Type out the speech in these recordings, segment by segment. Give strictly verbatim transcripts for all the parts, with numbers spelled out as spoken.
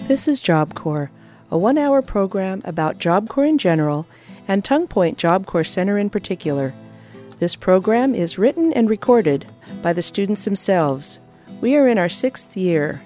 This is Job Corps, a one-hour program about Job Corps in general and Tongue Point Job Corps Center in particular. This program is written and recorded by the students themselves. We are in our sixth year.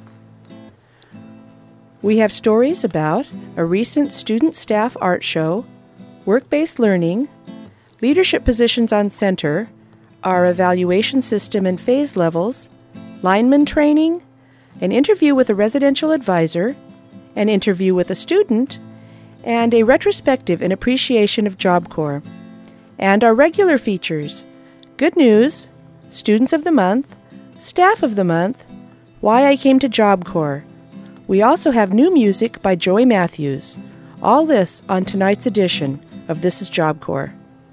We have stories about a recent student staff art show, work-based learning, leadership positions on center, our evaluation system and phase levels, lineman training, an interview with a residential advisor, an interview with a student, and a retrospective in appreciation of Job Corps. And our regular features: Good News, Students of the Month, Staff of the Month, Why I Came to Job Corps. We also have new music by Joey Matthews. All this on tonight's edition of This is Job Corps.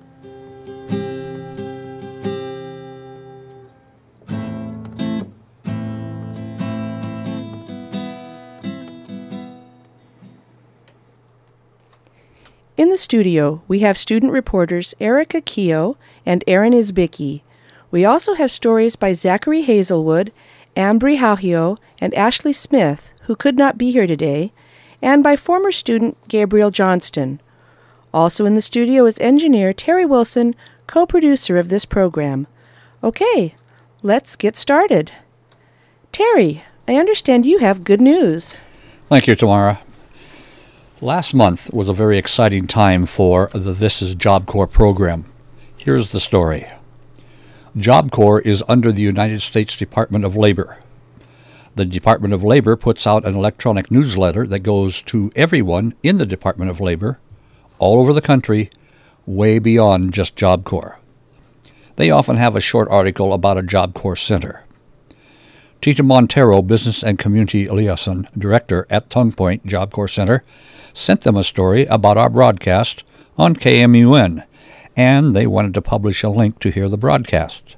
In the studio, we have student reporters Erica Keogh and Aaron Isbicki. We also have stories by Zachary Hazelwood, Ambry Hahio, and Ashley Smith, who could not be here today, and by former student Gabriel Johnston. Also in the studio is engineer Terry Wilson, co-producer of this program. Okay, let's get started. Terry, I understand you have good news. Thank you, Tamara. Last month was a very exciting time for the This is Job Corps program. Here's the story. Job Corps is under the United States Department of Labor. The Department of Labor puts out an electronic newsletter that goes to everyone in the Department of Labor, all over the country, way beyond just Job Corps. They often have a short article about a Job Corps center. Tita Montero, Business and Community Liaison Director at Tongue Point Job Corps Center, sent them a story about our broadcast on K M U N, and they wanted to publish a link to hear the broadcast.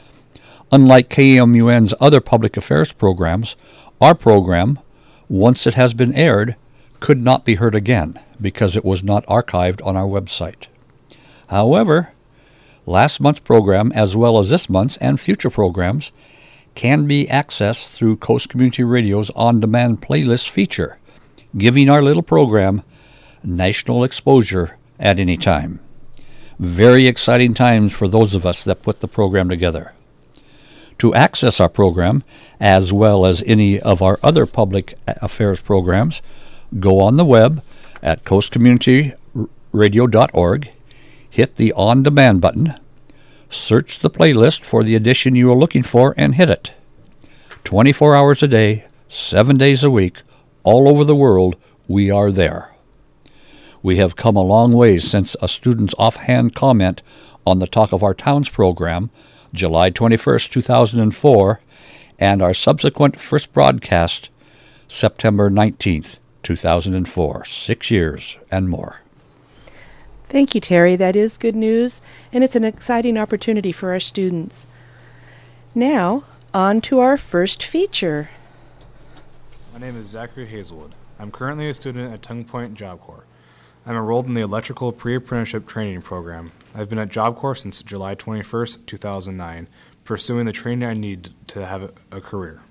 Unlike K M U N's other public affairs programs, our program, once it has been aired, could not be heard again because it was not archived on our website. However, last month's program, as well as this month's and future programs, can be accessed through Coast Community Radio's on-demand playlist feature, giving our little program national exposure at any time. Very exciting times for those of us that put the program together. To access our program, as well as any of our other public affairs programs, go on the web at coast community radio dot org, hit the on-demand button, search the playlist for the edition you are looking for, and hit it. twenty-four hours a day, seven days a week, all over the world, we are there. We have come a long ways since a student's offhand comment on the Talk of Our Towns program, July twenty-first, two thousand four, and our subsequent first broadcast, September nineteenth, two thousand four. Six years and more. Thank you, Terry. That is good news, and it's an exciting opportunity for our students. Now, on to our first feature. My name is Zachary Hazelwood. I'm currently a student at Tongue Point Job Corps. I'm enrolled in the Electrical Pre-Apprenticeship Training Program. I've been at Job Corps since July twenty-first, two thousand nine, pursuing the training I need to have a career.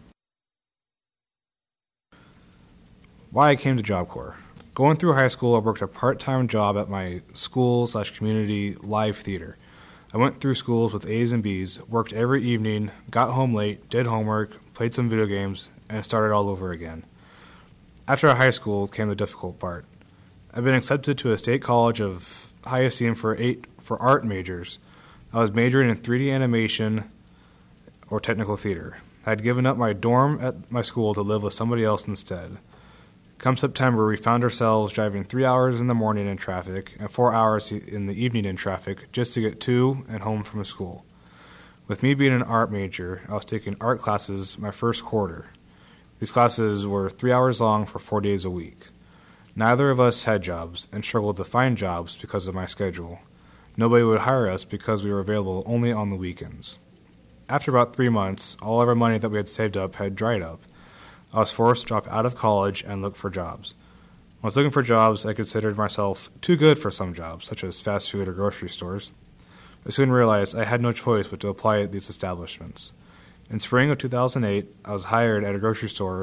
Why I came to Job Corps. Going through high school, I worked a part-time job at my school slash community live theater. I went through schools with A's and B's, worked every evening, got home late, did homework, played some video games, and started all over again. After high school came the difficult part. I've been accepted to a state college of high esteem for eight for art majors. I was majoring in three D animation or technical theater. I had given up my dorm at my school to live with somebody else instead. Come September, we found ourselves driving three hours in the morning in traffic and four hours in the evening in traffic just to get to and home from school. With me being an art major, I was taking art classes my first quarter. These classes were three hours long for four days a week. Neither of us had jobs and struggled to find jobs because of my schedule. Nobody would hire us because we were available only on the weekends. After about three months, all of our money that we had saved up had dried up. I was forced to drop out of college and look for jobs. When I was looking for jobs, I considered myself too good for some jobs, such as fast food or grocery stores. I soon realized I had no choice but to apply at these establishments. In spring of two thousand eight, I was hired at a grocery store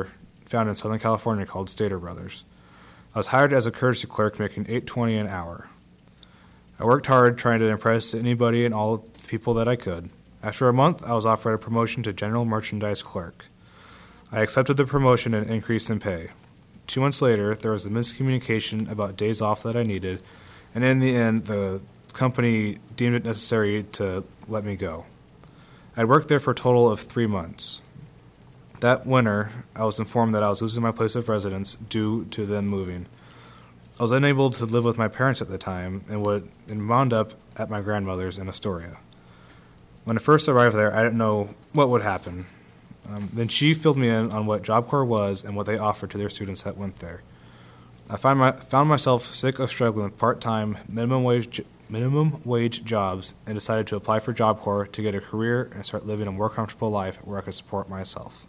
found in Southern California called Stater Brothers. I was hired as a courtesy clerk making eight twenty an hour. I worked hard trying to impress anybody and all the people that I could. After a month, I was offered a promotion to general merchandise clerk. I accepted the promotion and increase in pay. Two months later, there was a miscommunication about days off that I needed, and in the end, the company deemed it necessary to let me go. I'd worked there for a total of three months. That winter, I was informed that I was losing my place of residence due to them moving. I was unable to live with my parents at the time and would and wound up at my grandmother's in Astoria. When I first arrived there, I didn't know what would happen. Um, then she filled me in on what Job Corps was and what they offered to their students that went there. I find my, found myself sick of struggling with part-time, minimum wage minimum wage jobs and decided to apply for Job Corps to get a career and start living a more comfortable life where I could support myself.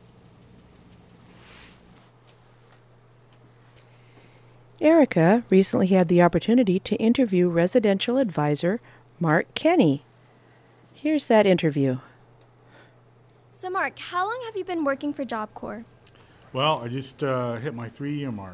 Erica recently had the opportunity to interview residential advisor Mark Kenny. Here's that interview. So Mark, how long have you been working for Job Corps? Well, I just uh, hit my three-year mark.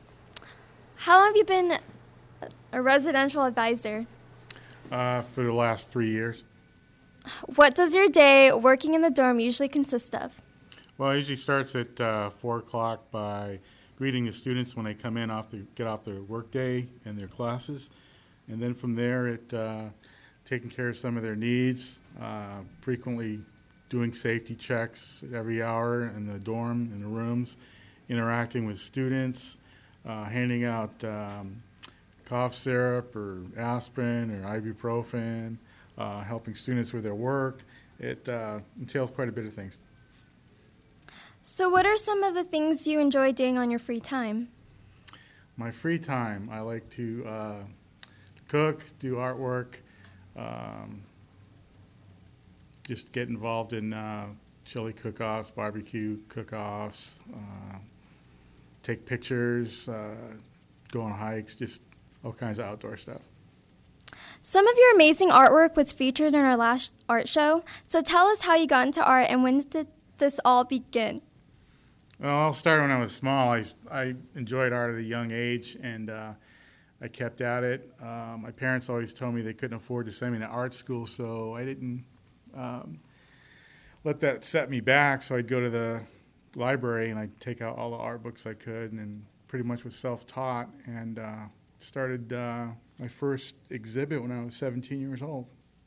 How long have you been a residential advisor? Uh, for the last three years. What does your day working in the dorm usually consist of? Well, it usually starts at uh, four o'clock by greeting the students when they come in off the get off their work day and their classes, and then from there, it uh, taking care of some of their needs, uh, frequently doing safety checks every hour in the dorm, in the rooms, interacting with students, uh, handing out um, cough syrup or aspirin or ibuprofen, uh, helping students with their work. It uh, entails quite a bit of things. So what are some of the things you enjoy doing on your free time? My free time, I like to uh, cook, do artwork, um, just get involved in uh, chili cook-offs, barbecue cook-offs, uh, take pictures, uh, go on hikes, just all kinds of outdoor stuff. Some of your amazing artwork was featured in our last art show, so tell us how you got into art and when did this all begin? Well, I'll start when I was small. I, I enjoyed art at a young age, and uh, I kept at it. Uh, my parents always told me they couldn't afford to send me to art school, so I didn't um, let that set me back. So I'd go to the library, and I'd take out all the art books I could, and pretty much was self-taught, and uh, started uh, my first exhibit when I was seventeen years old.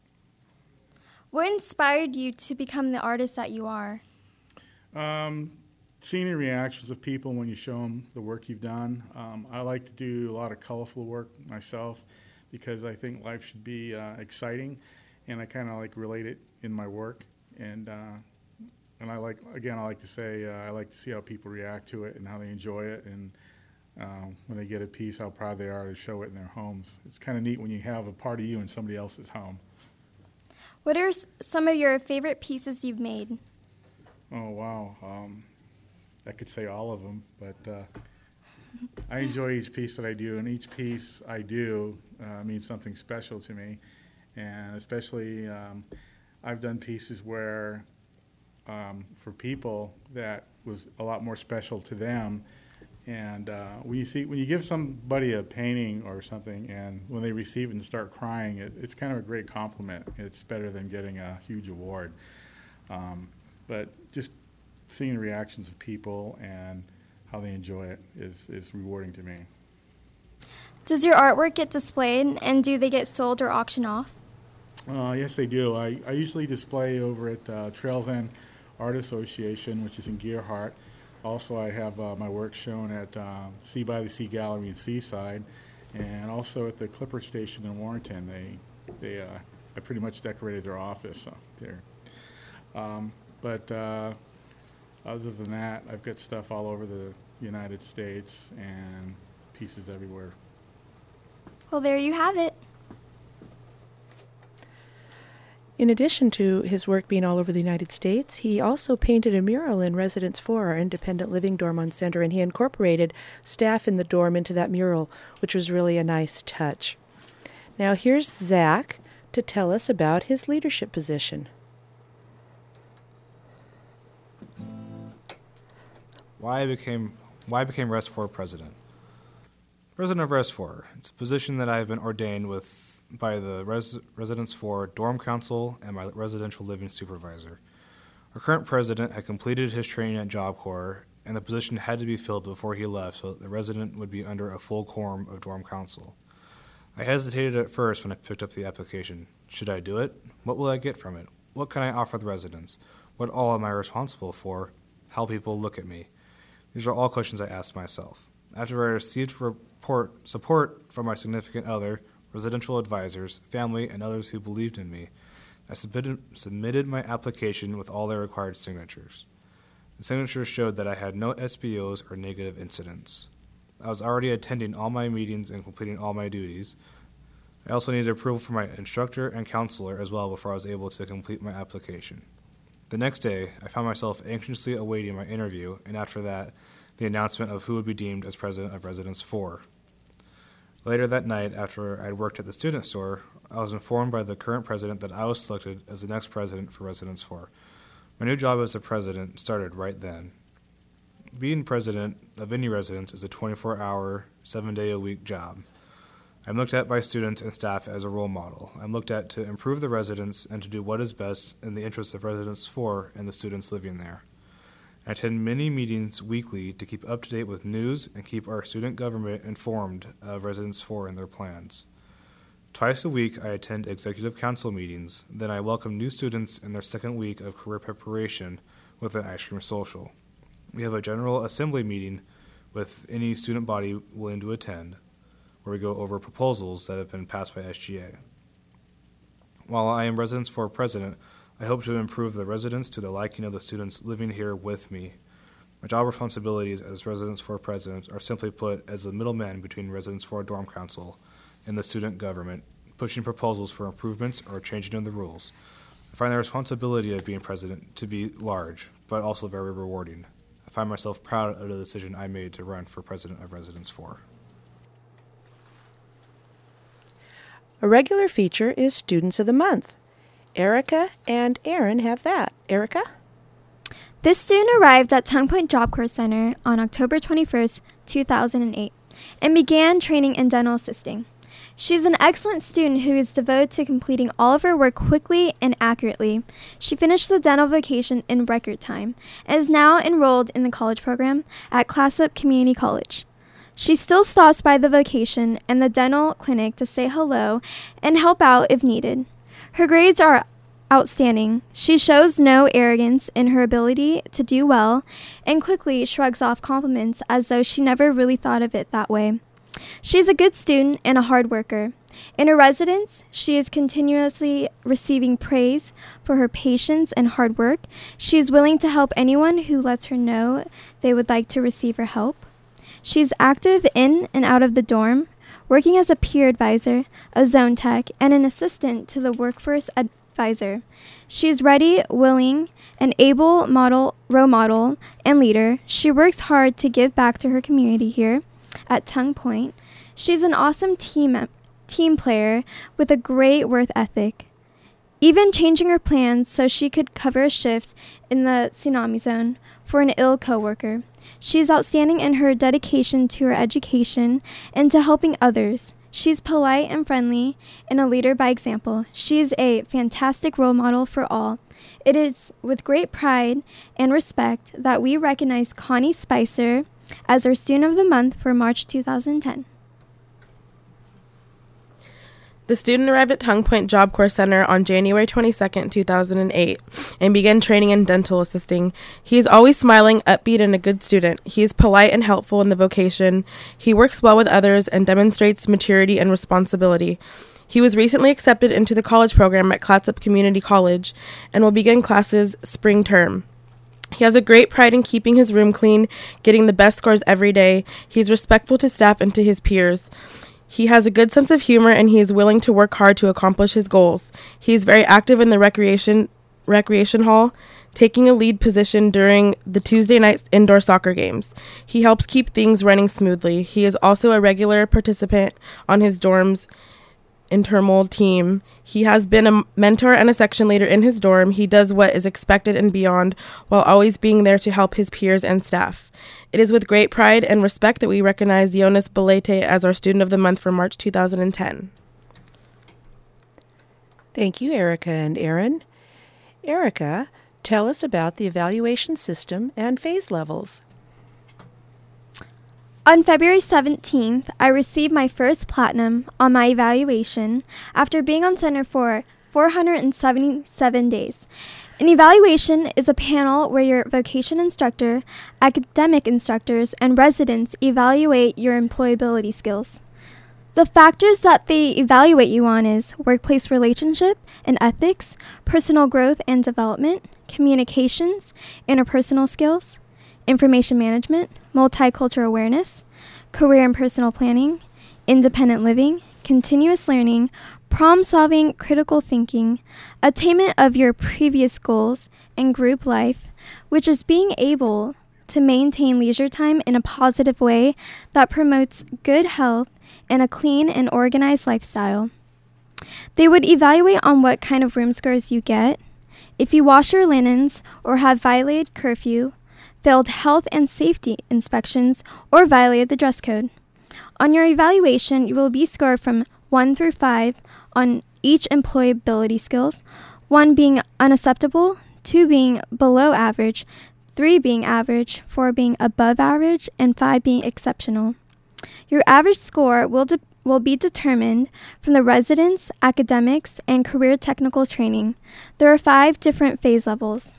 What inspired you to become the artist that you are? Um, seeing the reactions of people when you show them the work you've done. Um, I like to do a lot of colorful work myself because I think life should be uh, exciting, and I kind of like relate it in my work. And uh, and I like, again, I like to say, uh, I like to see how people react to it and how they enjoy it, and uh, when they get a piece, how proud they are to show it in their homes. It's kind of neat when you have a part of you in somebody else's home. What are s- some of your favorite pieces you've made? Oh, wow. Um, I could say all of them, but uh, I enjoy each piece that I do, and each piece I do uh, means something special to me. And especially, um, I've done pieces where, um, for people, that was a lot more special to them. And uh, when you see, when you give somebody a painting or something, and when they receive it and start crying, it, it's kind of a great compliment. It's better than getting a huge award. Um, but just seeing the reactions of people and how they enjoy it is, is rewarding to me. Does your artwork get displayed, and do they get sold or auctioned off? Uh, yes, they do. I, I usually display over at uh, Trails End Art Association, which is in Gearhart. Also, I have uh, my work shown at uh, Sea by the Sea Gallery in Seaside, and also at the Clipper Station in Warrenton. They, they, uh, I pretty much decorated their office up there. Um, but uh, other than that, I've got stuff all over the United States and pieces everywhere. Well, there you have it. In addition to his work being all over the United States, he also painted a mural in Residence four, our independent living dorm on Center, and he incorporated staff in the dorm into that mural, which was really a nice touch. Now here's Zach to tell us about his leadership position. Why I became why I became Res four president. President of Res four. It's a position that I have been ordained with by the Res, Residence four Dorm Council and my residential living supervisor. Our current president had completed his training at Job Corps, and the position had to be filled before he left so that the resident would be under a full quorum of Dorm Council. I hesitated at first when I picked up the application. Should I do it? What will I get from it? What can I offer the residents? What all am I responsible for? How people look at me? These are all questions I asked myself. After I received report, support from my significant other, residential advisors, family, and others who believed in me, I submitted, submitted my application with all the required signatures. The signatures showed that I had no S B Os or negative incidents. I was already attending all my meetings and completing all my duties. I also needed approval from my instructor and counselor as well before I was able to complete my application. The next day, I found myself anxiously awaiting my interview, and after that, the announcement of who would be deemed as president of Residence four. Later that night, after I had worked at the student store, I was informed by the current president that I was selected as the next president for Residence four. My new job as the president started right then. Being president of any residence is a twenty-four hour, seven day a week job. I'm looked at by students and staff as a role model. I'm looked at to improve the residence and to do what is best in the interest of Residence four and the students living there. I attend many meetings weekly to keep up to date with news and keep our student government informed of Residence four and their plans. Twice a week, I attend executive council meetings. Then I welcome new students in their second week of career preparation with an ice cream social. We have a general assembly meeting with any student body willing to attend, where we go over proposals that have been passed by S G A. While I am Residence four president, I hope to improve the residents to the liking of the students living here with me. My job responsibilities as Residence four president are simply put as the middleman between Residence four Dorm Council and the student government, pushing proposals for improvements or changing of the rules. I find the responsibility of being president to be large, but also very rewarding. I find myself proud of the decision I made to run for president of Residence four. A regular feature is Students of the Month. Erica and Aaron have that. Erica? This student arrived at Tongue Point Job Corps Center on October twenty-first, two thousand eight, and began training in dental assisting. She's an excellent student who is devoted to completing all of her work quickly and accurately. She finished the dental vocation in record time and is now enrolled in the college program at Classop Community College. She still stops by the vocation and the dental clinic to say hello and help out if needed. Her grades are outstanding. She shows no arrogance in her ability to do well and quickly shrugs off compliments as though she never really thought of it that way. She's a good student and a hard worker. In her residence, she is continuously receiving praise for her patience and hard work. She is willing to help anyone who lets her know they would like to receive her help. She's active in and out of the dorm, working as a peer advisor, a zone tech, and an assistant to the workforce advisor. She is ready, willing, and able model, role model, and leader. She works hard to give back to her community here at Tongue Point. She's an awesome team team player with a great work ethic, even changing her plans so she could cover a shift in the tsunami zone for an ill coworker. She's outstanding in her dedication to her education and to helping others. She's polite and friendly and a leader by example. She's a fantastic role model for all. It is with great pride and respect that we recognize Connie Spicer as our Student of the Month for March two thousand ten. The student arrived at Tongue Point Job Corps Center on January twenty-second, two thousand eight, and began training in dental assisting. He is always smiling, upbeat, and a good student. He is polite and helpful in the vocation. He works well with others and demonstrates maturity and responsibility. He was recently accepted into the college program at Clatsop Community College and will begin classes spring term. He has a great pride in keeping his room clean, getting the best scores every day. He's respectful to staff and to his peers. He has a good sense of humor, and he is willing to work hard to accomplish his goals. He is very active in the recreation recreation hall, taking a lead position during the Tuesday night indoor soccer games. He helps keep things running smoothly. He is also a regular participant on his dorm's internal team. He has been a mentor and a section leader in his dorm. He does what is expected and beyond, while always being there to help his peers and staff. It is with great pride and respect that we recognize Jonas Belete as our Student of the Month for March two thousand ten. Thank you, Erica and Aaron. Erica, tell us about the evaluation system and phase levels. On February seventeenth, I received my first platinum on my evaluation after being on center for four hundred seventy-seven days. An evaluation is a panel where your vocation instructor, academic instructors, and residents evaluate your employability skills. The factors that they evaluate you on is workplace relationship and ethics, personal growth and development, communications, interpersonal skills, information management, multicultural awareness, career and personal planning, independent living, continuous learning, problem-solving, critical thinking, attainment of your previous goals, and group life, which is being able to maintain leisure time in a positive way that promotes good health and a clean and organized lifestyle. They would evaluate on what kind of room scores you get, if you wash your linens or have violated curfew, failed health and safety inspections, or violated the dress code. On your evaluation, you will be scored from one through five on each employability skills, one being unacceptable, two being below average, three being average, four being above average, and five being exceptional. Your average score will de- will be determined from the residence, academics, and career technical training. There are five different phase levels: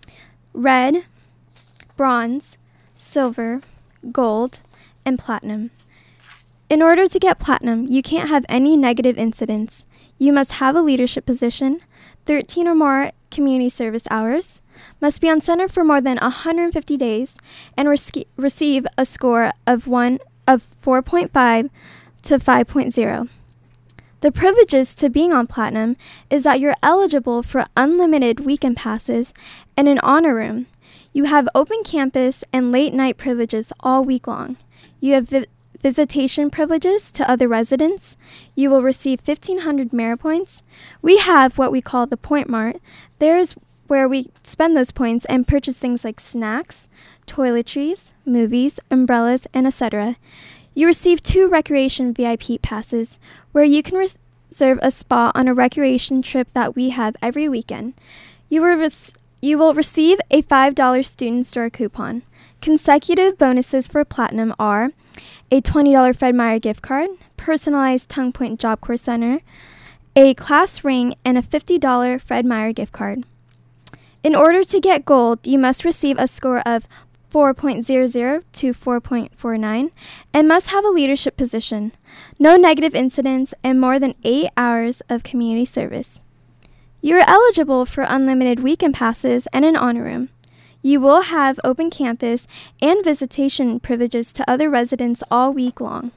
red, bronze, silver, gold, and platinum. In order to get platinum, you can't have any negative incidents. You must have a leadership position, thirteen or more community service hours, must be on center for more than one hundred fifty days, and rec- receive a score of one of four point five to five point oh. The privileges to being on platinum is that you're eligible for unlimited weekend passes and an honor room. You have open campus and late night privileges all week long. You have vi- visitation privileges to other residents. You will receive fifteen hundred merit points. We have what we call the Point Mart. There's where we spend those points and purchase things like snacks, toiletries, movies, umbrellas, and et cetera. You receive two recreation V I P passes, where you can res- reserve a spot on a recreation trip that we have every weekend. You will, res- you will receive a five dollars student store coupon. Consecutive bonuses for Platinum are a twenty dollars Fred Meyer gift card, personalized Tongue Point Job Corps Center, a class ring, and a fifty dollars Fred Meyer gift card. In order to get gold, you must receive a score of four point oh oh to four point four nine and must have a leadership position, no negative incidents, and more than eight hours of community service. You are eligible for unlimited weekend passes and an honor room. You will have open campus and visitation privileges to other residents all week long.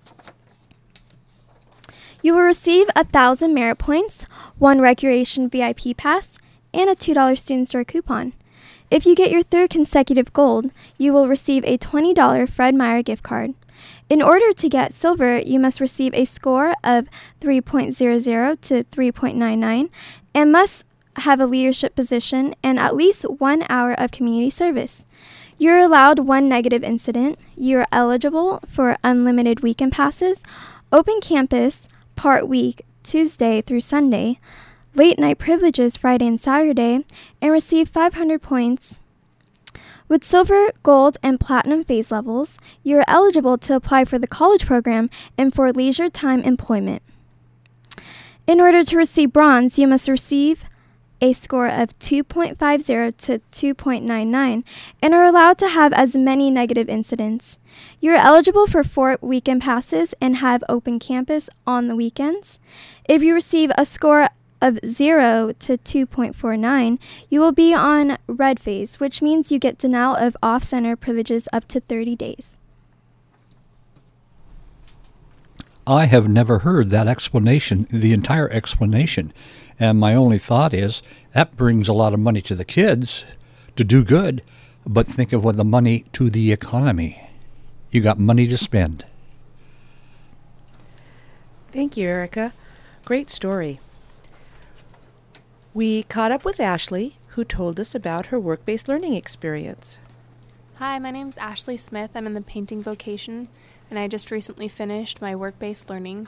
You will receive one thousand merit points, one recreation V I P pass, and a two dollars student store coupon. If you get your third consecutive gold, you will receive a twenty dollars Fred Meyer gift card. In order to get silver, you must receive a score of three point oh oh to three point nine nine and must have a leadership position and at least one hour of community service. You're allowed one negative incident. You're eligible for unlimited weekend passes, open campus, part week, Tuesday through Sunday, late night privileges Friday and Saturday, and receive five hundred points. With silver, gold, and platinum phase levels, you are eligible to apply for the college program and for leisure time employment. In order to receive bronze, you must receive a score of two point five oh to two point nine nine and are allowed to have as many negative incidents. You are eligible for four weekend passes and have open campus on the weekends. If you receive a score of zero to two point four nine, you will be on red phase, which means you get denial of off-center privileges up to thirty days. I have never heard that explanation, the entire explanation. And my only thought is that brings a lot of money to the kids to do good, but think of what the money to the economy. You got money to spend. Thank you, Erica. Great story. We caught up with Ashley, who told us about her work-based learning experience. Hi, my name's Ashley Smith. I'm in the painting vocation, and I just recently finished my work-based learning.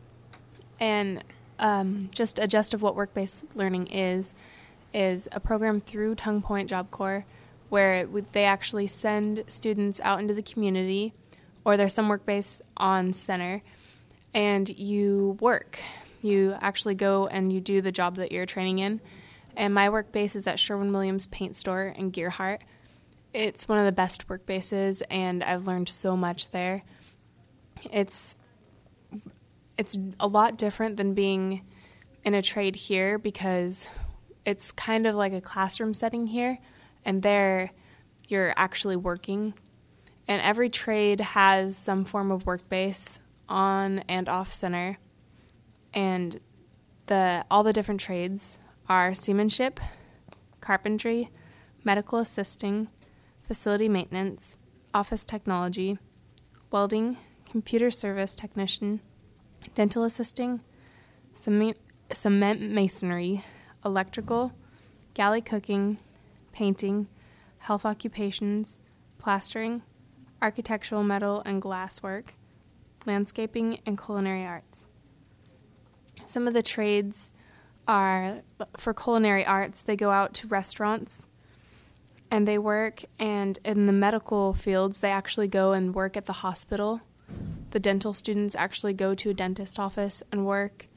And um, just a gist of what work-based learning is, is a program through Tongue Point Job Corps where they actually send students out into the community, or there's some work-based on center, and you work. You actually go and you do the job that you're training in. And my work base is at Sherwin-Williams Paint Store in Gearhart. It's one of the best work bases, and I've learned so much there. It's it's a lot different than being in a trade here because it's kind of like a classroom setting here, and there you're actually working. And every trade has some form of work base on and off center. And the all the different trades are seamanship, carpentry, medical assisting, facility maintenance, office technology, welding, computer service technician, dental assisting, cement, cement masonry, electrical, galley cooking, painting, health occupations, plastering, architectural metal and glass work, landscaping, and culinary arts. Some of the trades are, for culinary arts, they go out to restaurants and they work, and in the medical fields, they actually go and work at the hospital. The dental students actually go to a dentist office and work.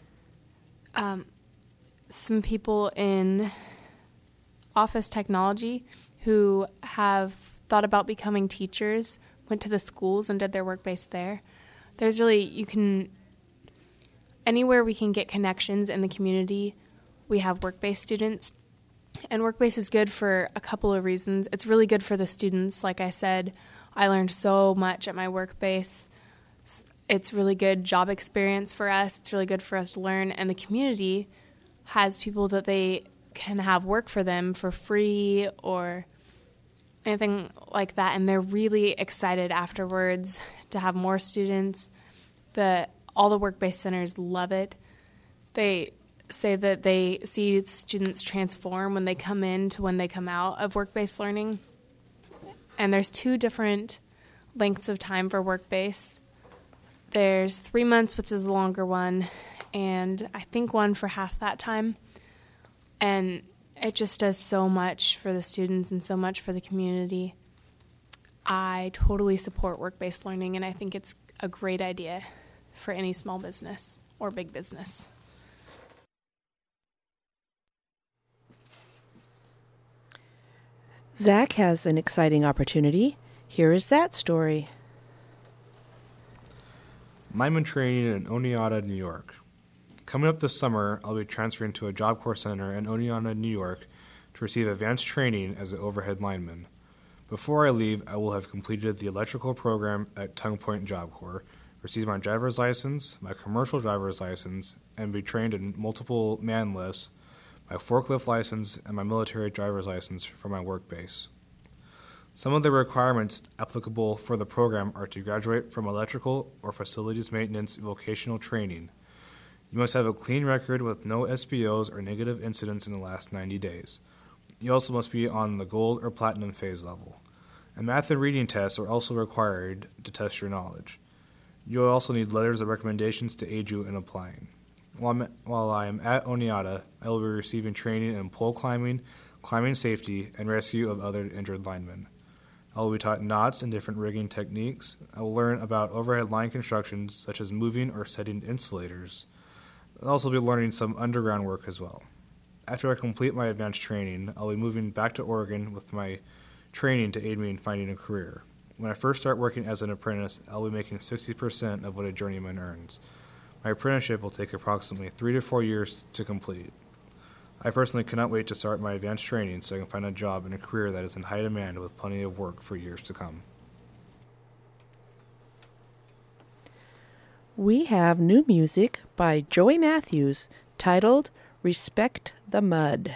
Um, some people in office technology who have thought about becoming teachers went to the schools and did their work base there. There's really, you can, anywhere we can get connections in the community, we have work-based students. And work-based is good for a couple of reasons. It's really good for the students. Like I said, I learned so much at my work base. It's really good job experience for us. It's really good for us to learn. And the community has people that they can have work for them for free or anything like that. And they're really excited afterwards to have more students. The all the work-based centers love it. They say that they see students transform when they come in to when they come out of work-based learning. And there's two different lengths of time for work-based. There's three months, which is the longer one, and I think one for half that time. And it just does so much for the students and so much for the community. I totally support work-based learning, and I think it's a great idea for any small business or big business. Zach has an exciting opportunity. Here is that story. Lineman training in Oneonta, New York. Coming up this summer, I'll be transferring to a Job Corps center in Oneonta, New York to receive advanced training as an overhead lineman. Before I leave, I will have completed the electrical program at Tongue Point Job Corps, received my driver's license, my commercial driver's license, and be trained in multiple man lifts, my forklift license, and my military driver's license for my work base. Some of the requirements applicable for the program are to graduate from electrical or facilities maintenance vocational training. You must have a clean record with no S B Os or negative incidents in the last ninety days. You also must be on the gold or platinum phase level. And math and reading tests are also required to test your knowledge. You will also need letters of recommendations to aid you in applying. While, I'm, while I am at Oneonta, I will be receiving training in pole climbing, climbing safety, and rescue of other injured linemen. I will be taught knots and different rigging techniques. I will learn about overhead line constructions, such as moving or setting insulators. I'll also be learning some underground work as well. After I complete my advanced training, I'll be moving back to Oregon with my training to aid me in finding a career. When I first start working as an apprentice, I'll be making sixty percent of what a journeyman earns. My apprenticeship will take approximately three to four years to complete. I personally cannot wait to start my advanced training so I can find a job and a career that is in high demand with plenty of work for years to come. We have new music by Joey Matthews titled Respect the Mud.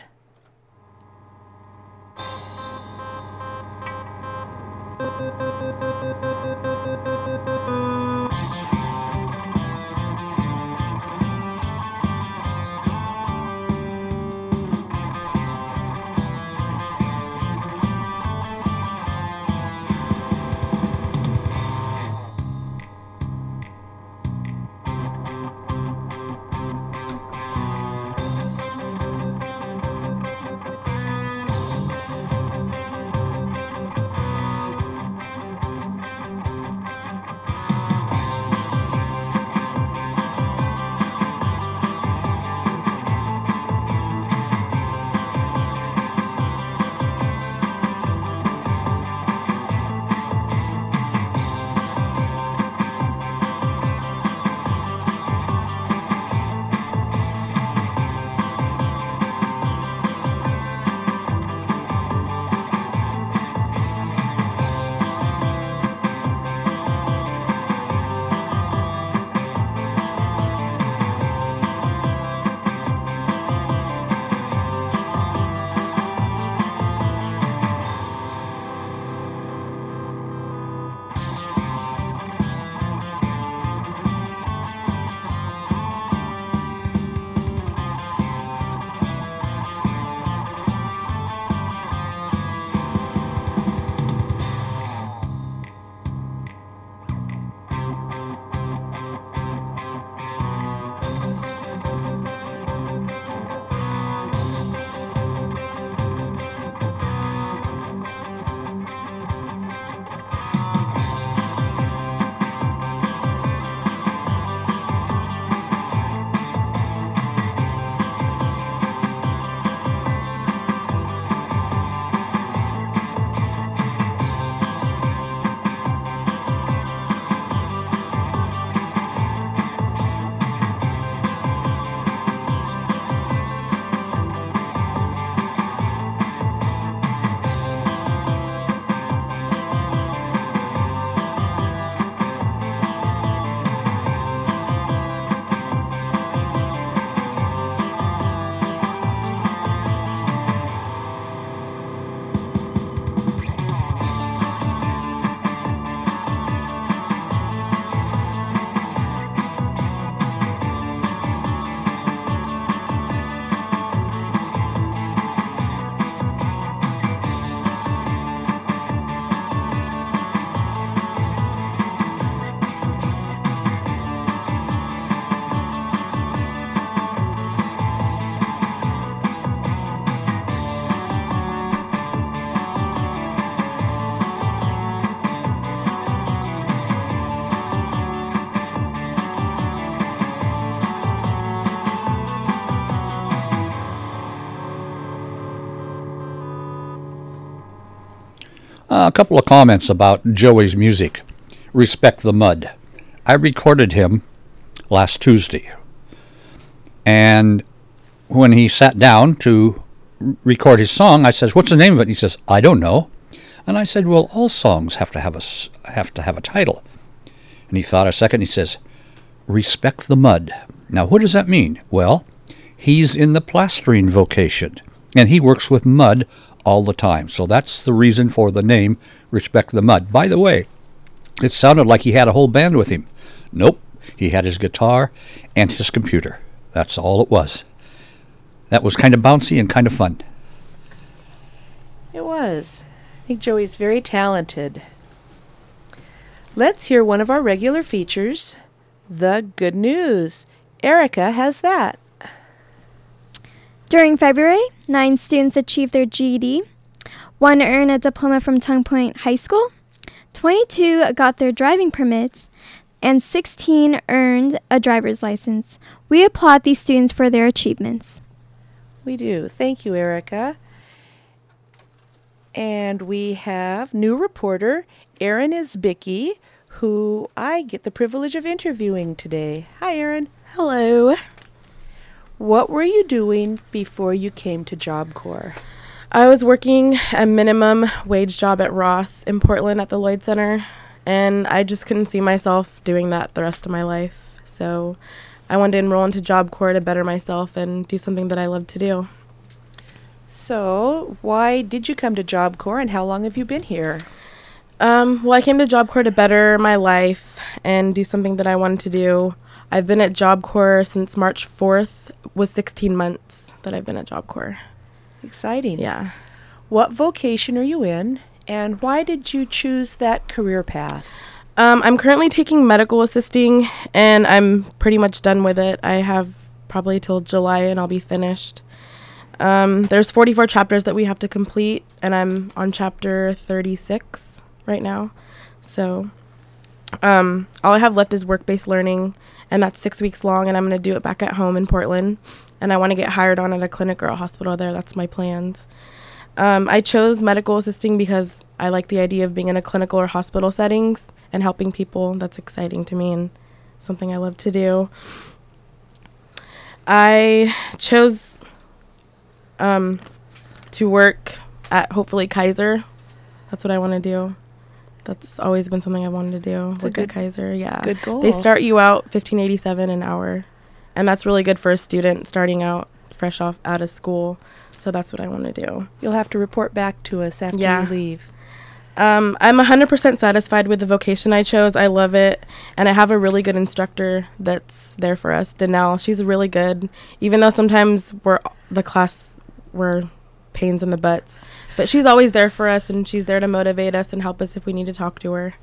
Uh, a couple of comments about Joey's music. Respect the Mud. I recorded him last Tuesday. And when he sat down to record his song, I says, "What's the name of it?" And he says, "I don't know." And I said, "Well, all songs have to have a, have to have a title." And he thought a second. He says, "Respect the Mud." Now, what does that mean? Well, he's in the plastering vocation, and he works with mud all the time. So that's the reason for the name, Respect the Mud. By the way, it sounded like he had a whole band with him. Nope, he had his guitar and his computer. That's all it was. That was kind of bouncy and kind of fun. It was. I think Joey's very talented. Let's hear one of our regular features, the good news. Erica has that. During February, nine students achieved their G E D. One earned a diploma from Tongue Point High School. twenty-two got their driving permits. And sixteen earned a driver's license. We applaud these students for their achievements. We do. Thank you, Erica. And we have new reporter, Erin Isbicki, who I get the privilege of interviewing today. Hi, Erin. Hello. What were you doing before you came to Job Corps? I was working a minimum wage job at Ross in Portland at the Lloyd Center, and I just couldn't see myself doing that the rest of my life. So I wanted to enroll into Job Corps to better myself and do something that I love to do. So why did you come to Job Corps, and how long have you been here? Um, well, I came to Job Corps to better my life and do something that I wanted to do. I've been at Job Corps since March fourth, was sixteen months that I've been at Job Corps. Exciting. Yeah. What vocation are you in, and why did you choose that career path? Um, I'm currently taking medical assisting, and I'm pretty much done with it. I have probably till July, and I'll be finished. Um, there's forty-four chapters that we have to complete, and I'm on chapter thirty-six right now. So um, all I have left is work-based learning, and that's six weeks long, and I'm going to do it back at home in Portland. And I want to get hired on at a clinic or a hospital there. That's my plans. Um, I chose medical assisting because I like the idea of being in a clinical or hospital settings and helping people. That's exciting to me and something I love to do. I chose um, to work at hopefully Kaiser. That's what I want to do. That's always been something I wanted to do. It's a work good- at Kaiser, yeah. good goal. They start you out fifteen eighty-seven an hour, and that's really good for a student starting out fresh off out of school. So that's what I want to do. You'll have to report back to us after Yeah. you leave. Um, I'm one hundred percent satisfied with the vocation I chose. I love it. And I have a really good instructor that's there for us, Danelle. She's really good, even though sometimes we're the class, we're pains in the butts. But she's always there for us, and she's there to motivate us and help us if we need to talk to her.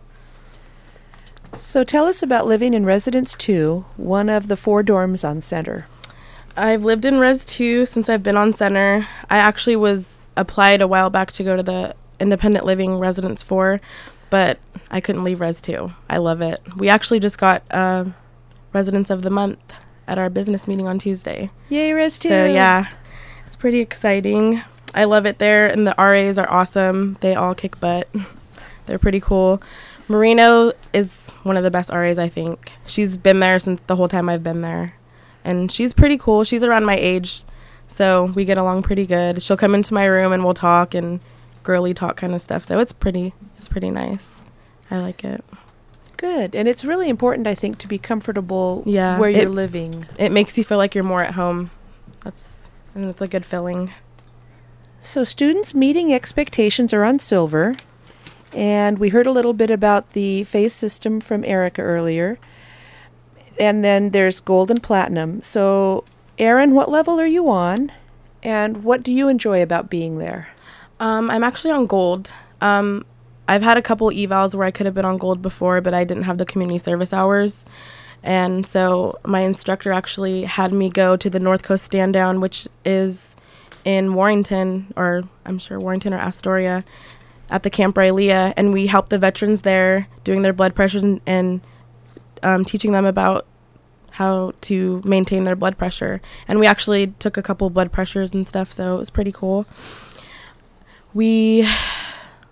So tell us about living in Residence two, one of the four dorms on Center. I've lived in Res two since I've been on Center. I actually was applied a while back to go to the Independent Living Residence four, but I couldn't leave Res two. I love it. We actually just got uh, Residence of the Month at our business meeting on Tuesday. Yay, Res two. So, yeah, it's pretty exciting. I love it there, and the R As are awesome. They all kick butt. They're pretty cool. Marino is one of the best R As, I think. She's been there since the whole time I've been there. And she's pretty cool. She's around my age, so we get along pretty good. She'll come into my room and we'll talk and girly talk kind of stuff. So it's pretty, it's pretty nice. I like it. Good. And it's really important, I think, to be comfortable Yeah, where it- you're living. It makes you feel like you're more at home. That's, and it's a good feeling. So students meeting expectations are on Silver. And we heard a little bit about the phase system from Erica earlier. And then there's Gold and Platinum. So, Erin, what level are you on? And what do you enjoy about being there? Um, I'm actually on Gold. Um, I've had a couple evals where I could have been on Gold before, but I didn't have the community service hours. And so my instructor actually had me go to the North Coast Stand Down, which is in Warrington, or I'm sure Warrington or Astoria, at the Camp Rylea. And we helped the veterans there doing their blood pressures and, and um, teaching them about how to maintain their blood pressure. And we actually took a couple blood pressures and stuff, so it was pretty cool. We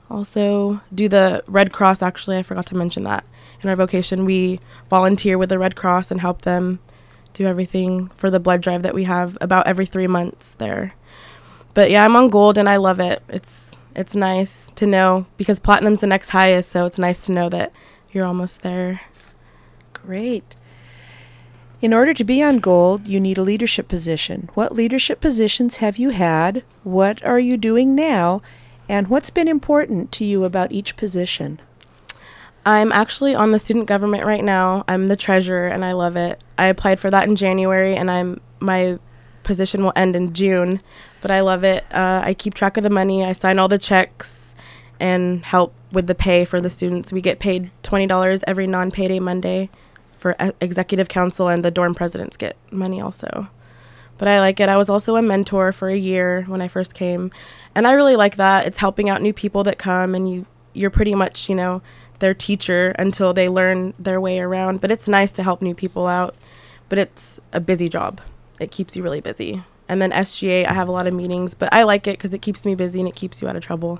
Also do the Red Cross. Actually, I forgot to mention that. In our vocation, we volunteer with the Red Cross and help them do everything for the blood drive that we have about every three months there. But yeah, I'm on gold and I love it. It's it's nice to know because platinum's the next highest, so it's nice to know that you're almost there. Great. In order to be on gold, you need a leadership position. What leadership positions have you had? What are you doing now? And what's been important to you about each position? I'm actually on the student government right now. I'm the treasurer and I love it. I applied for that in January and I'm my position will end in June, but I love it. Uh, I keep track of the money. I sign all the checks and help with the pay for the students. We get paid twenty dollars every non-payday Monday for uh, executive council, and the dorm presidents get money also. But I like it. I was also a mentor for a year when I first came, and I really like that. It's helping out new people that come, and you, you're pretty much, you know, their teacher until they learn their way around. But it's nice to help new people out, but it's a busy job. It keeps you really busy. And then S G A, I have a lot of meetings, but I like it because it keeps me busy and it keeps you out of trouble.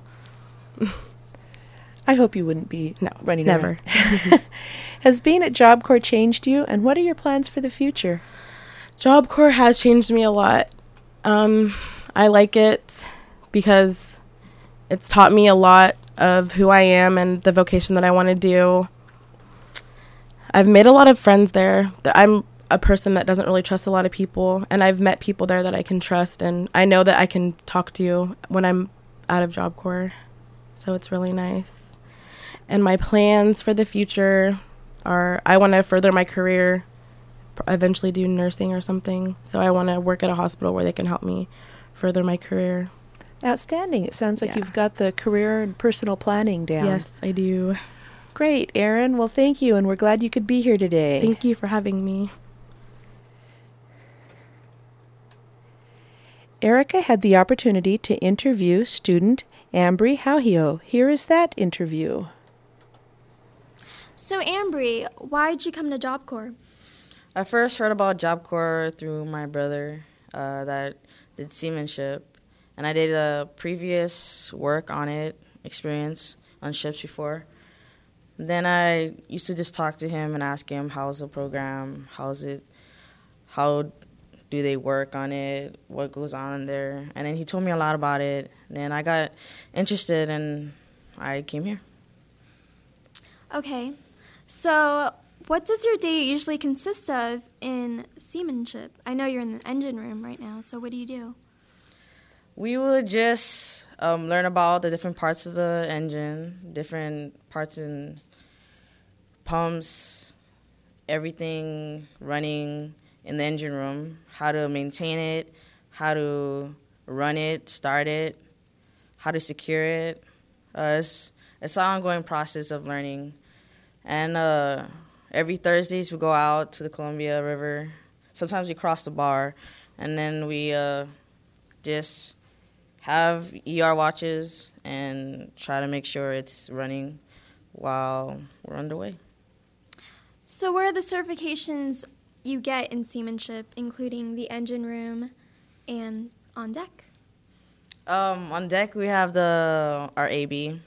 I hope you wouldn't be no, running never. around. Has being at Job Corps changed you, and what are your plans for the future? Job Corps has changed me a lot. Um, I like it because it's taught me a lot of who I am and the vocation that I want to do. I've made a lot of friends there. I'm a person that doesn't really trust a lot of people, and I've met people there that I can trust, and I know that I can talk to you when I'm out of Job Corps, so it's really nice. And my plans for the future are I want to further my career, eventually do nursing or something, so I want to work at a hospital where they can help me further my career. Outstanding. It sounds like Yeah. you've got the career and personal planning down. Yes, I do. Great, Erin. Well, thank you, and we're glad you could be here today. Thank you for having me. Erica had the opportunity to interview student Ambry Hauhio. Here is that interview. So, Ambry, why did you come to Job Corps? I first heard about Job Corps through my brother uh, that did seamanship, and I did a previous work on it, experience on ships before. Then I used to just talk to him and ask him, how's the program, how's it, how do they work on it, what goes on in there, and then he told me a lot about it. Then I got interested and I came here. Okay, so what does your day usually consist of in seamanship? I know you're in the engine room right now, so what do you do? We would just um, learn about the different parts of the engine, different parts in pumps, everything running in the engine room, how to maintain it, how to run it, start it, how to secure it. Uh, it's, it's an ongoing process of learning. And uh, every Thursdays we go out to the Columbia River. Sometimes we cross the bar, and then we uh, just have E R watches and try to make sure it's running while we're underway. So what are the certifications you get in seamanship, including the engine room and on deck? Um, on deck we have the our A B,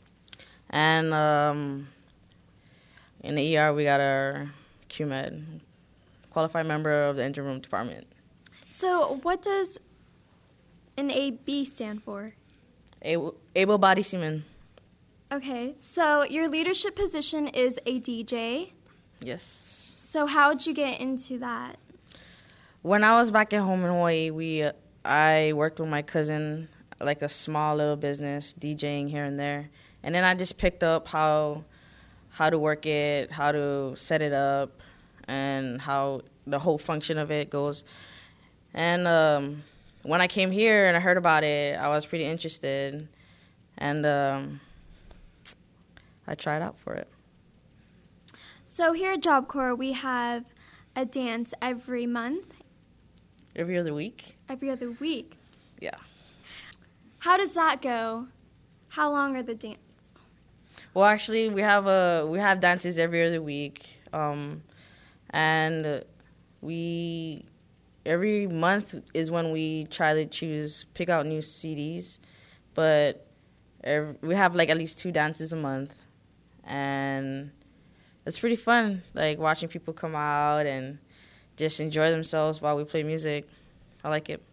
and um, in the E R we got our Q Med, qualified member of the engine room department. So what does an A B stand for? Able, able-bodied seaman. Okay, so your leadership position is a D J. Yes. So how did you get into that? When I was back at home in Hawaii, we uh, I worked with my cousin, like a small little business, DJing here and there. And then I just picked up how how to work it, how to set it up, and how the whole function of it goes. And um, when I came here and I heard about it, I was pretty interested. And um, I tried out for it. So here at Job Corps, we have a dance every month. Every other week? Every other week. Yeah. How does that go? How long are the dances? Well, actually, we have a we have dances every other week, um, and we every month is when we try to choose pick out new C Ds, but Every, we have like at least two dances a month, and it's pretty fun, like watching people come out and just enjoy themselves while we play music. I like it.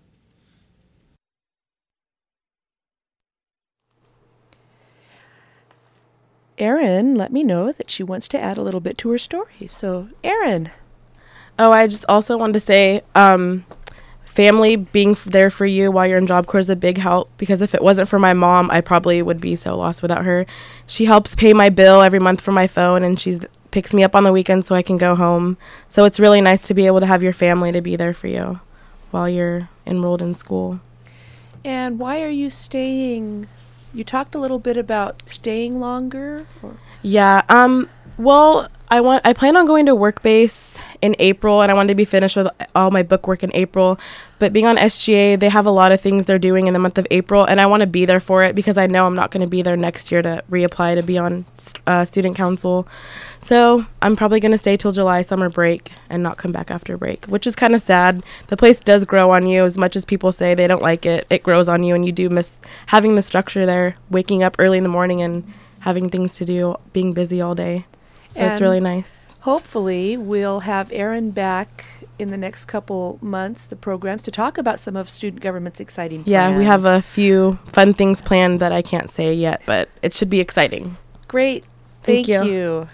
Erin let me know that she wants to add a little bit to her story. So, Erin. Oh, I just also wanted to say, um, family being f- there for you while you're in Job Corps is a big help, because if it wasn't for my mom, I probably would be so lost without her. She helps pay my bill every month for my phone, and she picks me up on the weekend so I can go home. So it's really nice to be able to have your family to be there for you while you're enrolled in school. And why are you staying? You talked a little bit about staying longer. Or? Yeah. Um. Well, I want. I plan on going to Workbase in April, and I wanted to be finished with all my book work in April. But being on S G A, they have a lot of things they're doing in the month of April, and I want to be there for it because I know I'm not going to be there next year to reapply to be on uh, student council. So I'm probably going to stay till July summer break and not come back after break, which is kind of sad. The place does grow on you. As much as people say they don't like it, it grows on you, and you do miss having the structure there, waking up early in the morning and having things to do, being busy all day. So and it's really nice. Hopefully we'll have Erin back in the next couple months, the programs, to talk about some of student government's exciting plans. Yeah, we have a few fun things planned that I can't say yet, but it should be exciting. Great. Thank, Thank you. you.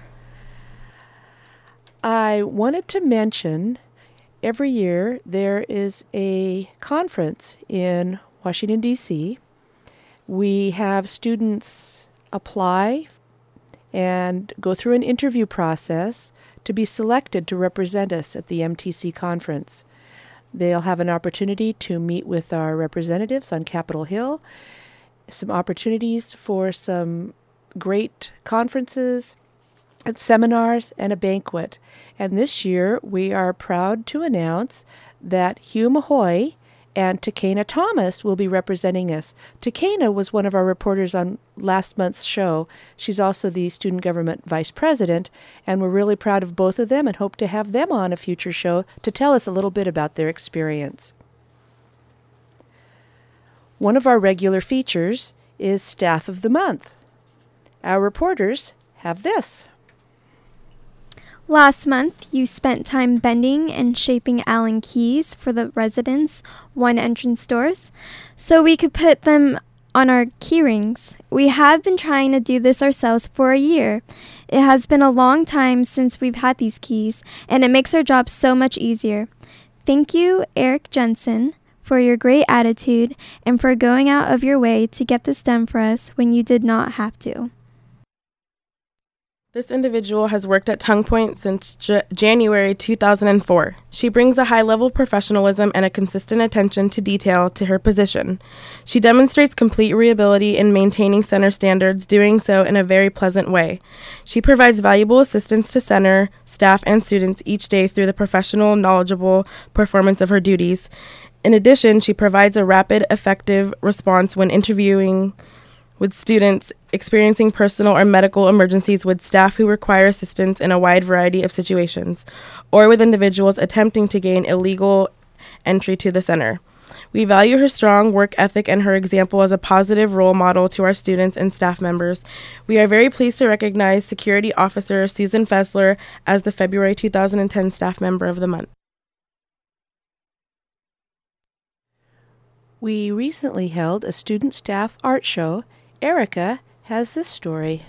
I wanted to mention every year there is a conference in Washington, D C We have students apply and go through an interview process to be selected to represent us at the M T C conference. They'll have an opportunity to meet with our representatives on Capitol Hill, some opportunities for some great conferences, and seminars, and a banquet. And this year, we are proud to announce that Hugh Mahoy and Takena Thomas will be representing us. Takena was one of our reporters on last month's show. She's also the student government vice president, and we're really proud of both of them and hope to have them on a future show to tell us a little bit about their experience. One of our regular features is Staff of the Month. Our reporters have this. Last month, you spent time bending and shaping Allen keys for the residents' one entrance doors so we could put them on our key rings. We have been trying to do this ourselves for a year. It has been a long time since we've had these keys, and it makes our job so much easier. Thank you, Eric Jensen, for your great attitude and for going out of your way to get this done for us when you did not have to. This individual has worked at Tongue Point since J- January two thousand four. She brings a high level of professionalism and a consistent attention to detail to her position. She demonstrates complete reliability in maintaining center standards, doing so in a very pleasant way. She provides valuable assistance to center, staff, and students each day through the professional, knowledgeable performance of her duties. In addition, she provides a rapid, effective response when interviewing with students experiencing personal or medical emergencies, with staff who require assistance in a wide variety of situations, or with individuals attempting to gain illegal entry to the center. We value her strong work ethic and her example as a positive role model to our students and staff members. We are very pleased to recognize Security Officer Susan Fessler as the February two thousand ten Staff Member of the Month. We recently held a student staff art show. Erica has this story.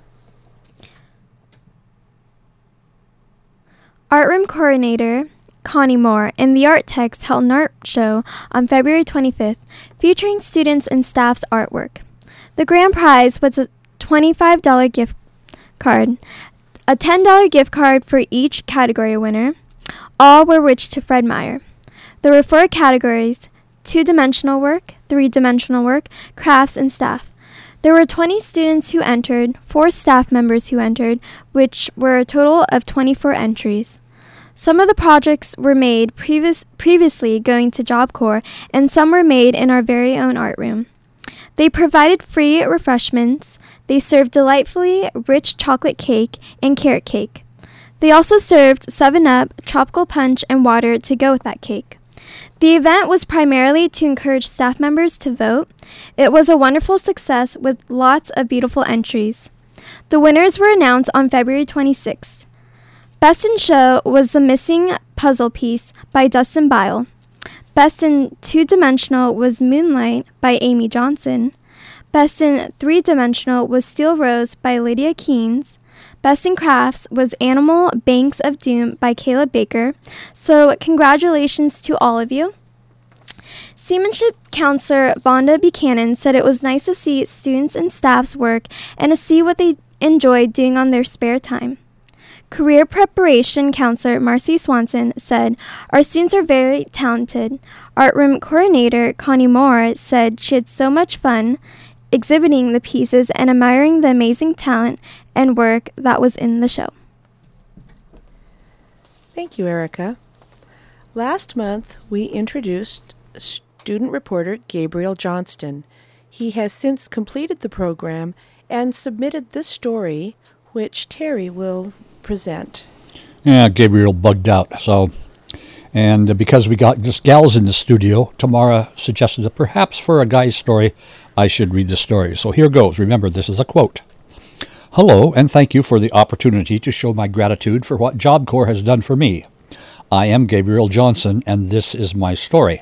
Art room coordinator Connie Moore and the Art Techs held an art show on February twenty-fifth featuring students and staff's artwork. The grand prize was a twenty-five dollars gift card, a ten dollars gift card for each category winner. All were rich to Fred Meyer. There were four categories: two-dimensional work, three-dimensional work, crafts, and staff. There were twenty students who entered, four staff members who entered, which were a total of twenty-four entries. Some of the projects were made previous, previously going to Job Corps, and some were made in our very own art room. They provided free refreshments. They served delightfully rich chocolate cake and carrot cake. They also served seven up, tropical punch, and water to go with that cake. The event was primarily to encourage staff members to vote. It was a wonderful success with lots of beautiful entries. The winners were announced on February twenty-sixth. Best in Show was The Missing Puzzle Piece by Dustin Bile. Best in Two-Dimensional was Moonlight by Amy Johnson. Best in Three-Dimensional was Steel Rose by Lydia Keynes. Best in Crafts was Animal Banks of Doom by Caleb Baker. So congratulations to all of you. Seamanship counselor Vonda Buchanan said it was nice to see students and staff's work and to see what they enjoyed doing on their spare time. Career preparation counselor Marcy Swanson said, "Our students are very talented." Art room coordinator Connie Moore said she had so much fun exhibiting the pieces and admiring the amazing talent and work that was in the show. Thank you, Erica. Last month, we introduced student reporter Gabriel Johnston. He has since completed the program and submitted this story, which Terry will present. Yeah, Gabriel bugged out, so... And uh, because we got just gals in the studio, Tamara suggested that perhaps for a guy's story, I should read the story. So here goes. Remember, this is a quote. "Hello, and thank you for the opportunity to show my gratitude for what Job Corps has done for me. I am Gabriel Johnson, and this is my story.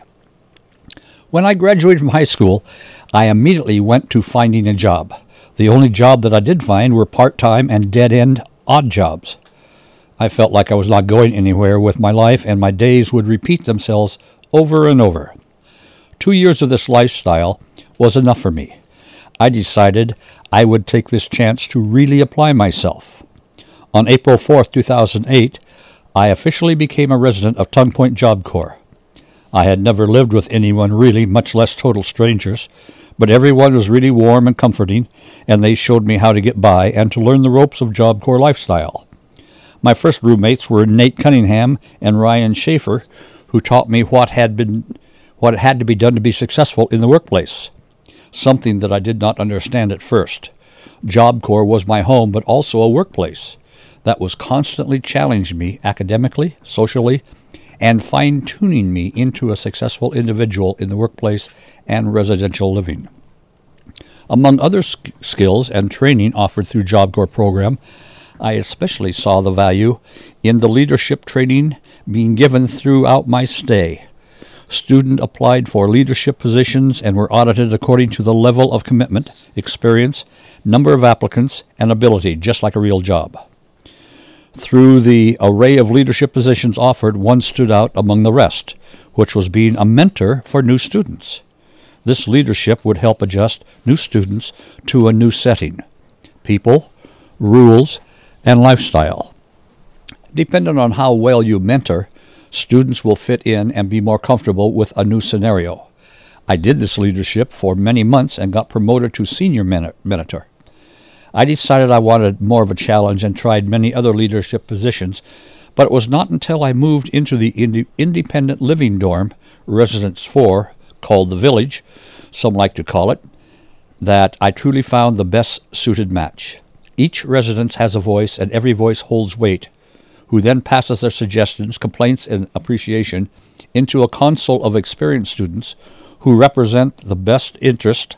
When I graduated from high school, I immediately went to finding a job. The only job that I did find were part-time and dead-end odd jobs. I felt like I was not going anywhere with my life, and my days would repeat themselves over and over. Two years of this lifestyle was enough for me. I decided I would take this chance to really apply myself. On April fourth, two thousand eight, I officially became a resident of Tongue Point Job Corps. I had never lived with anyone really, much less total strangers, but everyone was really warm and comforting, and they showed me how to get by and to learn the ropes of Job Corps lifestyle. My first roommates were Nate Cunningham and Ryan Schaefer, who taught me what had been what had to be done to be successful in the workplace, something that I did not understand at first. Job Corps was my home, but also a workplace that was constantly challenging me academically, socially, and fine-tuning me into a successful individual in the workplace and residential living. Among other sk- skills and training offered through Job Corps program, I especially saw the value in the leadership training being given throughout my stay. Students applied for leadership positions and were audited according to the level of commitment, experience, number of applicants, and ability, just like a real job. Through the array of leadership positions offered, one stood out among the rest, which was being a mentor for new students. This leadership would help adjust new students to a new setting, people, rules, and lifestyle. Depending on how well you mentor, students will fit in and be more comfortable with a new scenario. I did this leadership for many months and got promoted to senior mentor. I decided I wanted more of a challenge and tried many other leadership positions, but it was not until I moved into the ind- independent living dorm, Residence four, called The Village, some like to call it, that I truly found the best suited match. Each residence has a voice, and every voice holds weight, who then passes their suggestions, complaints, and appreciation into a council of experienced students who represent the best interest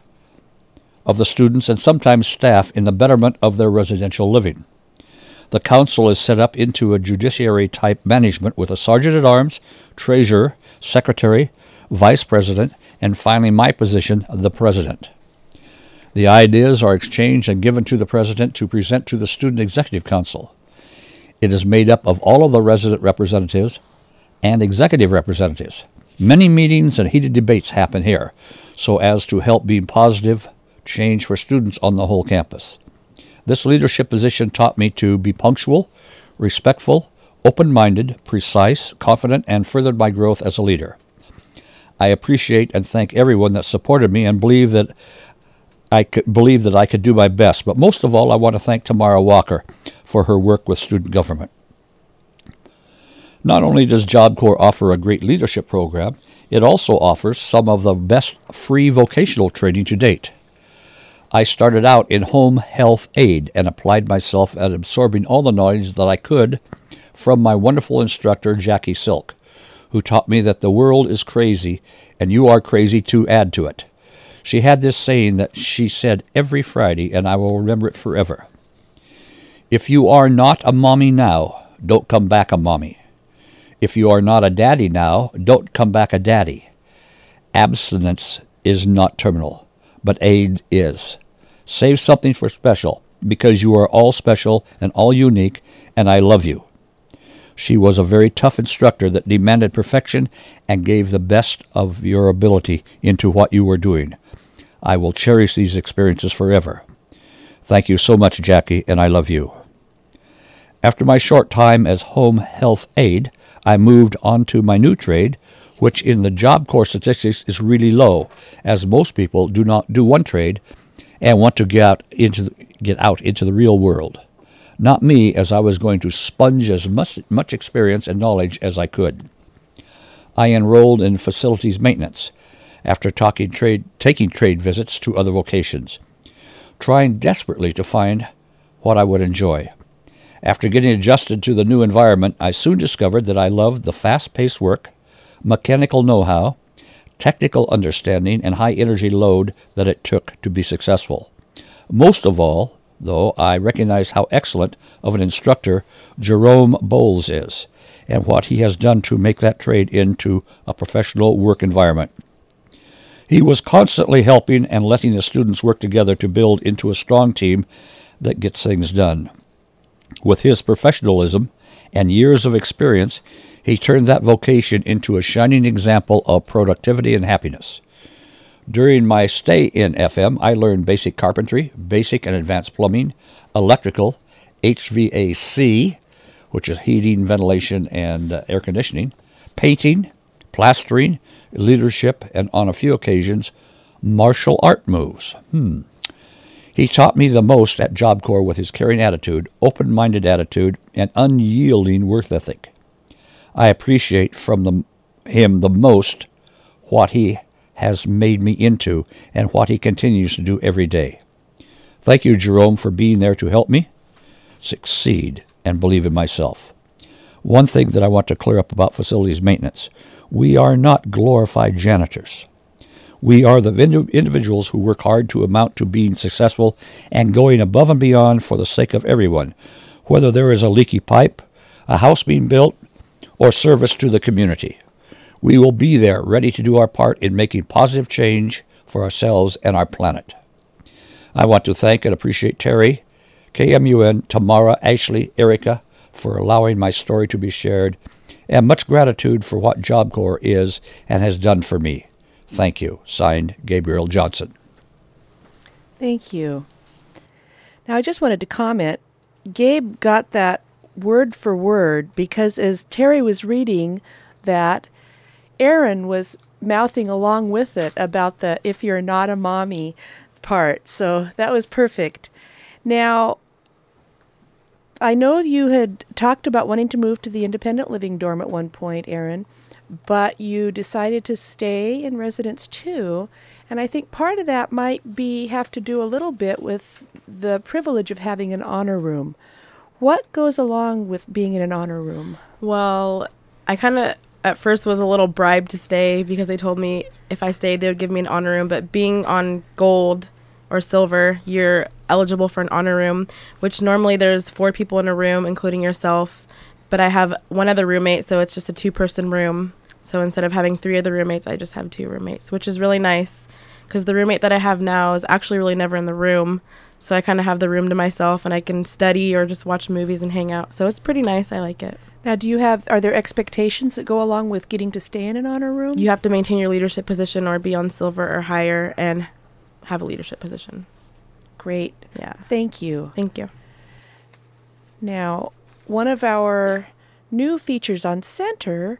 of the students and sometimes staff in the betterment of their residential living. The council is set up into a judiciary-type management with a sergeant-at-arms, treasurer, secretary, vice president, and finally my position, the president. The ideas are exchanged and given to the president to present to the Student Executive Council. It is made up of all of the resident representatives and executive representatives. Many meetings and heated debates happen here, so as to help be positive change for students on the whole campus. This leadership position taught me to be punctual, respectful, open-minded, precise, confident, and furthered my growth as a leader. I appreciate and thank everyone that supported me and believe that I could believe that I could do my best, but most of all, I want to thank Tamara Walker for her work with student government. Not only does Job Corps offer a great leadership program, it also offers some of the best free vocational training to date. I started out in home health aid and applied myself at absorbing all the knowledge that I could from my wonderful instructor, Jackie Silk, who taught me that the world is crazy and you are crazy to add to it. She had this saying that she said every Friday, and I will remember it forever. If you are not a mommy now, don't come back a mommy. If you are not a daddy now, don't come back a daddy. Abstinence is not terminal, but aid is. Save something for special, because you are all special and all unique, and I love you. She was a very tough instructor that demanded perfection and gave the best of your ability into what you were doing. I will cherish these experiences forever. Thank you so much, Jackie, and I love you. After my short time as home health aide, I moved on to my new trade, which in the Job Corps statistics is really low, as most people do not do one trade and want to get out into the, get out into the real world. Not me, as I was going to sponge as much, much experience and knowledge as I could. I enrolled in facilities maintenance after talking trade, taking trade visits to other vocations, trying desperately to find what I would enjoy. After getting adjusted to the new environment, I soon discovered that I loved the fast-paced work, mechanical know-how, technical understanding, and high-energy load that it took to be successful. Most of all, though, I recognize how excellent of an instructor Jerome Bowles is, and what he has done to make that trade into a professional work environment. He was constantly helping and letting the students work together to build into a strong team that gets things done. With his professionalism and years of experience, he turned that vocation into a shining example of productivity and happiness. During my stay in F M, I learned basic carpentry, basic and advanced plumbing, electrical, H V A C, which is heating, ventilation, and uh, air conditioning, painting, plastering, leadership, and on a few occasions, martial art moves. Hmm. He taught me the most at Job Corps with his caring attitude, open-minded attitude, and unyielding work ethic. I appreciate from the, him the most what he has made me into and what he continues to do every day. Thank you, Jerome, for being there to help me succeed and believe in myself. One thing that I want to clear up about facilities maintenance: we are not glorified janitors. We are the individuals who work hard to amount to being successful and going above and beyond for the sake of everyone, whether there is a leaky pipe, a house being built, or service to the community. We will be there ready to do our part in making positive change for ourselves and our planet. I want to thank and appreciate Terry, K M U N, Tamara, Ashley, Erica for allowing my story to be shared, and much gratitude for what Job Corps is and has done for me. Thank you. Signed, Gabriel Johnson. Thank you. Now, I just wanted to comment. Gabe got that word for word because as Terry was reading that, Aaron was mouthing along with it about the "if you're not a mommy" part. So that was perfect. Now, I know you had talked about wanting to move to the independent living dorm at one point, Aaron, but you decided to stay in residence too. And I think part of that might be have to do a little bit with the privilege of having an honor room. What goes along with being in an honor room? Well, I kind of at first was a little bribed to stay because they told me if I stayed, they would give me an honor room. But being on gold or silver, you're eligible for an honor room, which normally there's four people in a room, including yourself. But I have one other roommate, so it's just a two-person room. So instead of having three other roommates, I just have two roommates, which is really nice because the roommate that I have now is actually really never in the room. So I kind of have the room to myself, and I can study or just watch movies and hang out. So it's pretty nice. I like it. Now, do you have, are there expectations that go along with getting to stay in an honor room? You have to maintain your leadership position or be on silver or higher and have a leadership position. Great. Yeah. Thank you. Thank you. Now, one of our new features on Center,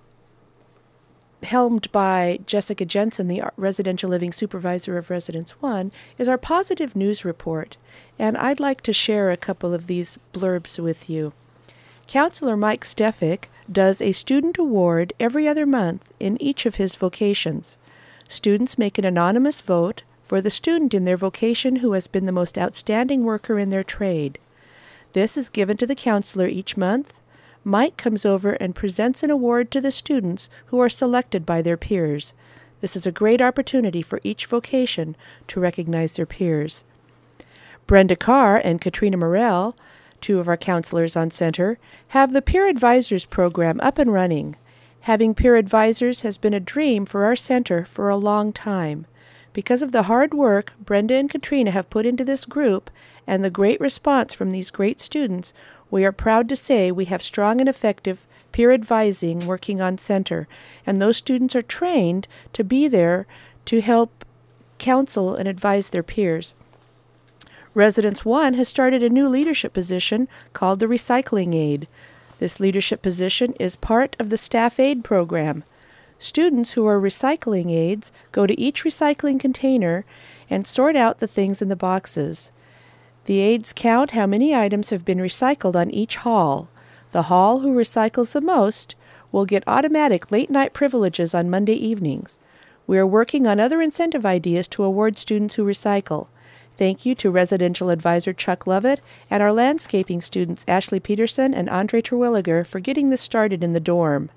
helmed by Jessica Jensen, the Residential Living Supervisor of Residence One, is our Positive News Report. And I'd like to share a couple of these blurbs with you. Counselor Mike Stefik does a student award every other month in each of his vocations. Students make an anonymous vote for the student in their vocation who has been the most outstanding worker in their trade. This is given to the counselor each month. Mike comes over and presents an award to the students who are selected by their peers. This is a great opportunity for each vocation to recognize their peers. Brenda Carr and Katrina Morell, two of our counselors on Center, have the Peer Advisors program up and running. Having peer advisors has been a dream for our center for a long time. Because of the hard work Brenda and Katrina have put into this group and the great response from these great students, we are proud to say we have strong and effective peer advising working on Center, and those students are trained to be there to help counsel and advise their peers. Residence One has started a new leadership position called the Recycling Aide. This leadership position is part of the Staff Aid program. Students who are recycling aides go to each recycling container and sort out the things in the boxes. The aides count how many items have been recycled on each haul. The hall who recycles the most will get automatic late-night privileges on Monday evenings. We are working on other incentive ideas to award students who recycle. Thank you to Residential Advisor Chuck Lovett and our landscaping students Ashley Peterson and Andre Terwilliger for getting this started in the dorm.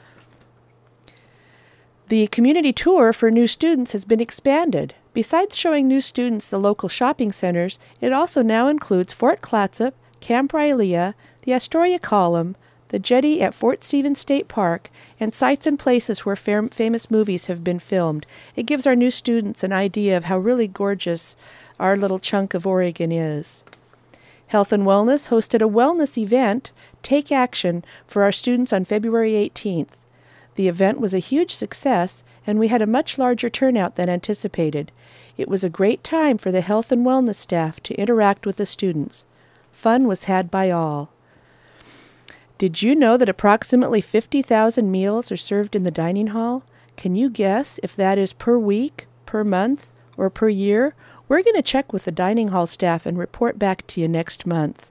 The community tour for new students has been expanded. Besides showing new students the local shopping centers, it also now includes Fort Clatsop, Camp Rylea, the Astoria Column, the jetty at Fort Stevens State Park, and sites and places where fam- famous movies have been filmed. It gives our new students an idea of how really gorgeous our little chunk of Oregon is. Health and Wellness hosted a wellness event, Take Action, for our students on February eighteenth. The event was a huge success, and we had a much larger turnout than anticipated. It was a great time for the health and wellness staff to interact with the students. Fun was had by all. Did you know that approximately fifty thousand meals are served in the dining hall? Can you guess if that is per week, per month, or per year? We're going to check with the dining hall staff and report back to you next month.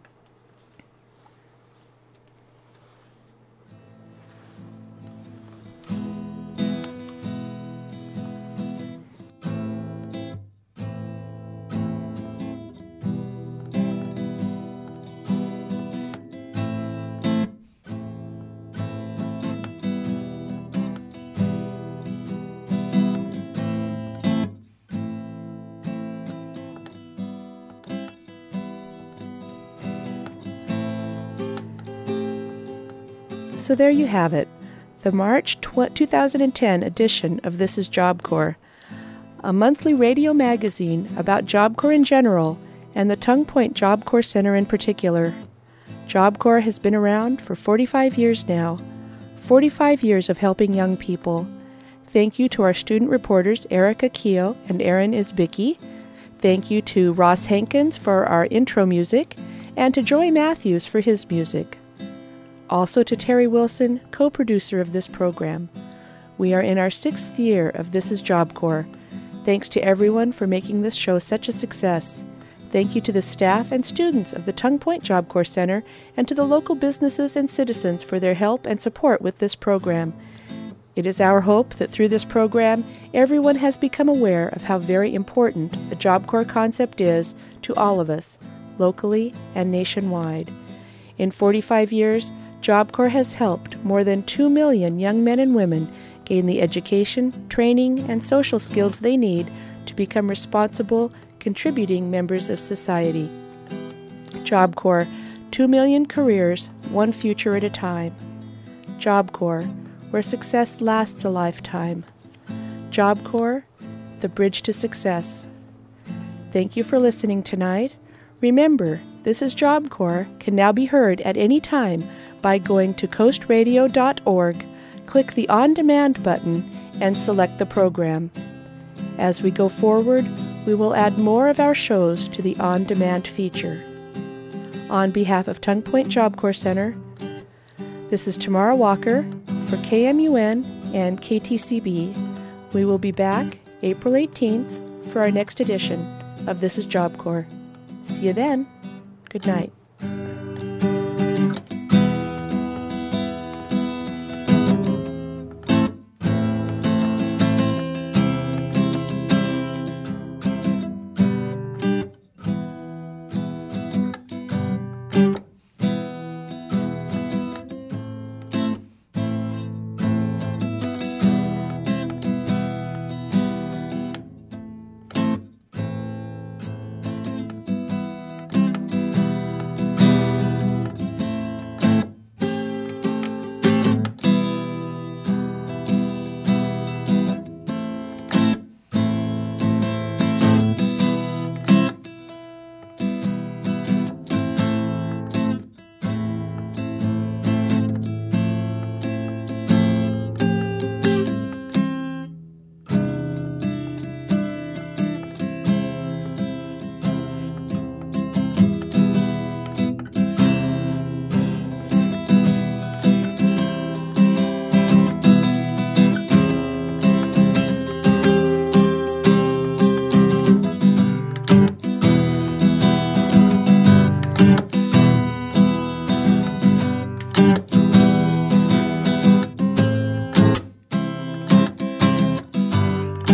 So there you have it, the March tw- two thousand ten edition of This is Job Corps, a monthly radio magazine about Job Corps in general and the Tongue Point Job Corps Center in particular. Job Corps has been around for forty-five years now, forty-five years of helping young people. Thank you to our student reporters Erica Keogh and Aaron Isbicki. Thank you to Ross Hankins for our intro music, and to Joey Matthews for his music. Also to Terry Wilson, co-producer of this program. We are in our sixth year of This is Job Corps. Thanks to everyone for making this show such a success. Thank you to the staff and students of the Tongue Point Job Corps Center and to the local businesses and citizens for their help and support with this program. It is our hope that through this program, everyone has become aware of how very important the Job Corps concept is to all of us, locally and nationwide. In forty-five years, Job Corps has helped more than two million young men and women gain the education, training, and social skills they need to become responsible, contributing members of society. Job Corps, two million careers, one future at a time. Job Corps, where success lasts a lifetime. Job Corps, the bridge to success. Thank you for listening tonight. Remember, This is Job Corps can now be heard at any time by going to coast radio dot org, click the On Demand button, and select the program. As we go forward, we will add more of our shows to the On Demand feature. On behalf of Tongue Point Job Corps Center, this is Tamara Walker for K M U N and K T C B. We will be back April eighteenth for our next edition of This is Job Corps. See you then. Good night.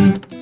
Bye.